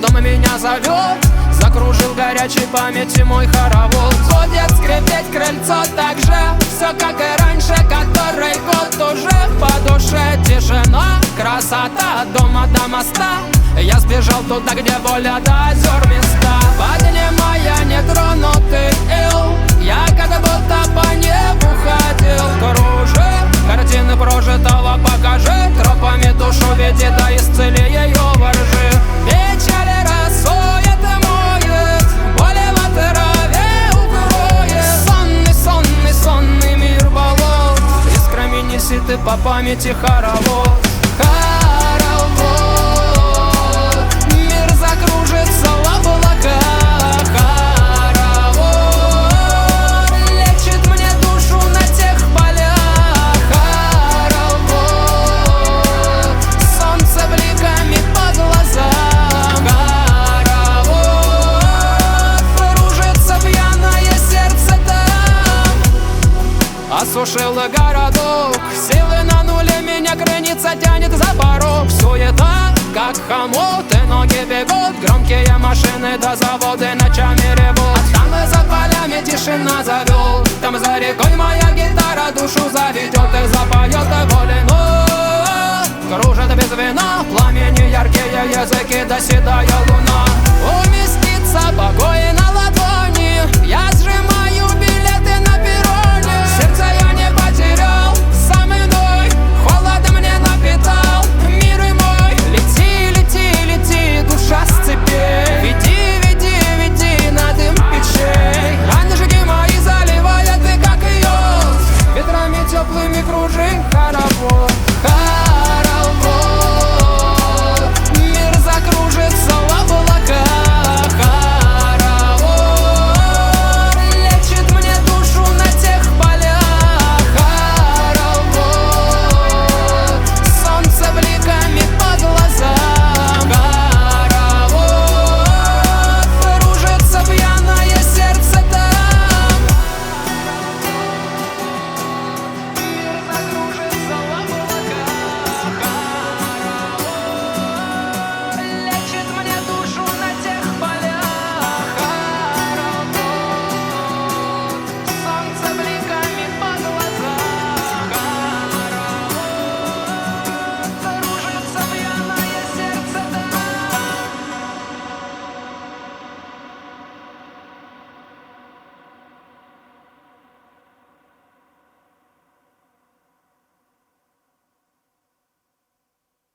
дом меня зовет, закружил горячей памяти мой хоровод. Будет скрипеть крыльцо так же, все как и раньше, который год уже. По душе тишина, красота от дома до моста. Я сбежал туда, где воля до озер места. Поднимая нетронутый ил, я как будто по небу ходил. Кружи, картины прожитого покажи, тропами душу веди, да исцели ее воржи. Печали рассует и моет, боли в траве укроет. Сонный, сонный, сонный мир болот, искрами неси ты по памяти хоровод. Мир закружится в облаках. Хоровод лечит мне душу на тех полях. Хоровод солнце бликами по глазам. Хоровод кружится пьяное сердце там. Осушил городок, силы на нуле, меня кренится тянет за порог. Суета, как хомут, и ноги бегут, громкие машины до заводы ночами ревут. А там и за полями тишина зовет, там за рекой моя гитара душу заведет и запоет волну. Кружит без вина, пламени яркие языки, доседая луна.